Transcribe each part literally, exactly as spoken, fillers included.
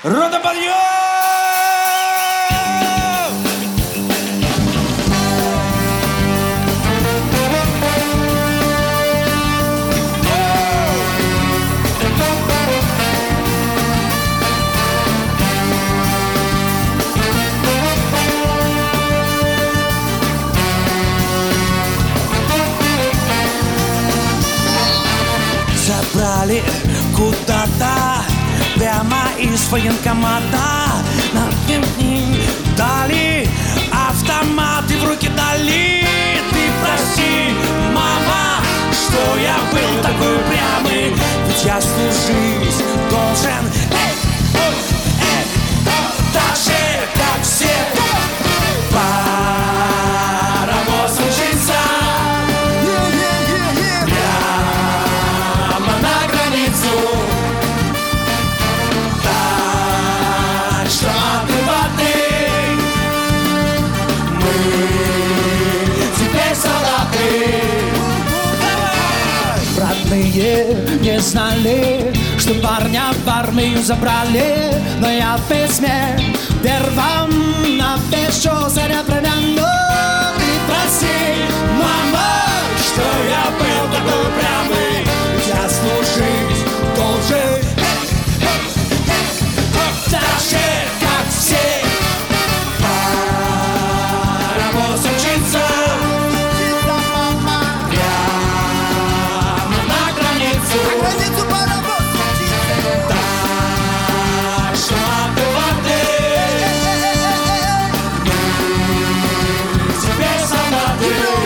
Рота, подъем! Забрали куда-то прямо из военкомата. Нам дали автоматы в руки дали. Ты прости, мама, что я был такой упрямый, ведь я служить должен, эй, ой, эй, так же, как все. Паровоз учится прямо на границу. Так что отрываты мы теперь солдаты. Родные не знали, что парня в армию забрали, но я в письме первом напишу заря промяну. Ты прости, мама, что я был такой упрямый, ведь я служить должен, так же, как все. Паровоз учится прямо на границу. Так что отрываты теперь солдаты.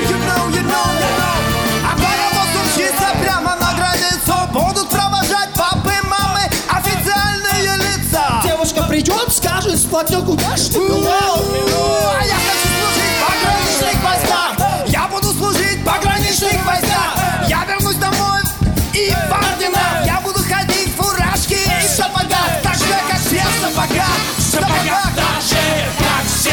А паровоз учится прямо на границу. Будут провожать папы, мамы, официальные лица. Девушка придет, скажет, сплотил, куда ж ты была? А я хочу служить в пограничных войсках. Я буду служить в пограничных войсках. Я вернусь домой и в орденах. Я буду ходить в фуражке и в сапогах. Так же, как все в сапогах. В Сапогах так же, как все.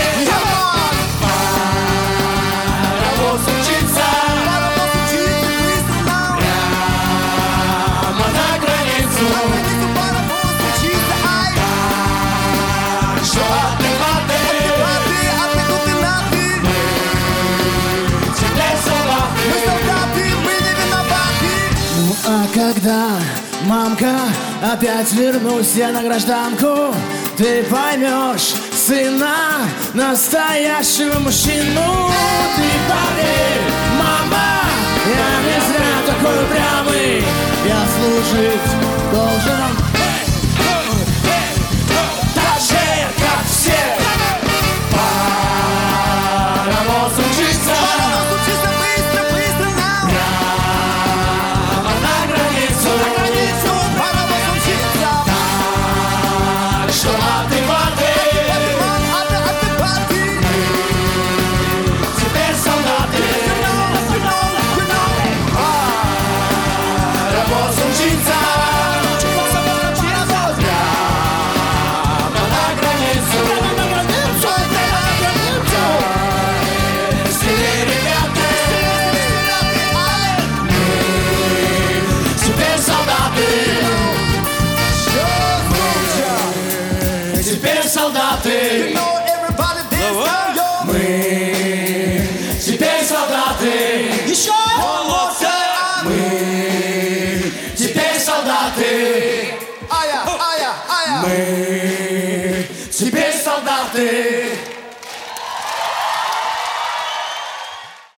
Паровоз учится Паровоз учится прямо прямо на границу. Паровоз учится, ай. Так что отрываты Ты, а ты тут и на ты. теперь солдаты. Мы солдаты, мы не виноваты. Ну а когда, мамка, опять вернусь я на гражданку, ты поймешь сына, настоящего мужчину. Ты поверь, мама, я не зря такой упрямый, я служить должен. Так же, как все. Паровоз учится Паровоз учится быстро, быстро нам. прямо на границу. На границу паровоз учится. Так что отрываты А ты, а ты, а ты. теперь солдаты. You know, you know, you know. Паровоз учится прямо на границу. Все ребята теперь солдаты. Теперь солдаты. know everybody dance now, yo. Мы теперь солдаты. Еще! Молодцы. Мы теперь солдаты. Ая, ая, ая. Мы теперь солдаты.